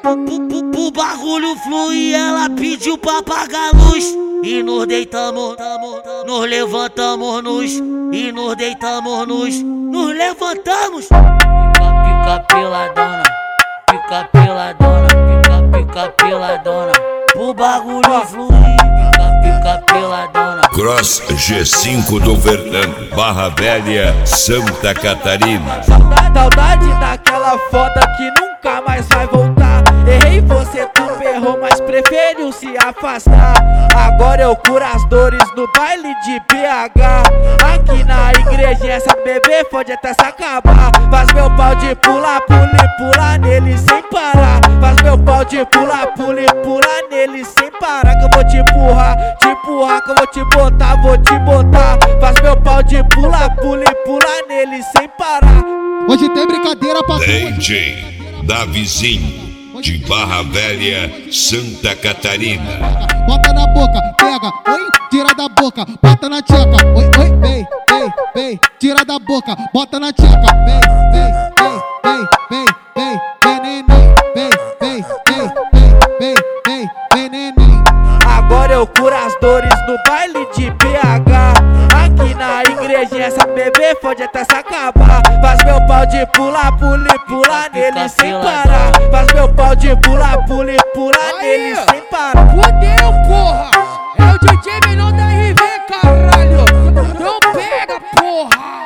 O bagulho flui, ela pediu pra apagar a luz. E nos deitamos, nos levantamos e nos deitamos, nos levantamos. Pica peladona, pica peladona, pica peladona. O bagulho flui, pica peladona. Cross G5 do Fernando, Barra Velha, Santa Catarina. Saudade daquela foda que nunca mais vai voltar. Errei, você tu errou, mas preferiu se afastar. Agora eu curo as dores no baile de BH. Aqui na igreja essa bebê pode até se acabar. Faz meu pau de pular, pular nele sem parar. Faz meu pau de pular, pular nele sem parar. Que eu vou te empurrar, que eu vou te botar. Faz meu pau de pular, pular nele sem parar. Hoje tem brincadeira pra DJ Davizinho, de Barra Velha, Santa Catarina. Bota na boca, pega, oi, tira da boca, bota na tcheca, oi, vem, tira da boca, bota na tcheca, vem, neném. Agora eu curo as dores no baile de BH. Aqui na igreja essa bebê pode até se acabar. Faz meu pau de pular nele sem parar. Faz meu pau de pular nele sem parar. Fudeu, porra! É o DJ Menor da RV, caralho! Não pega, porra!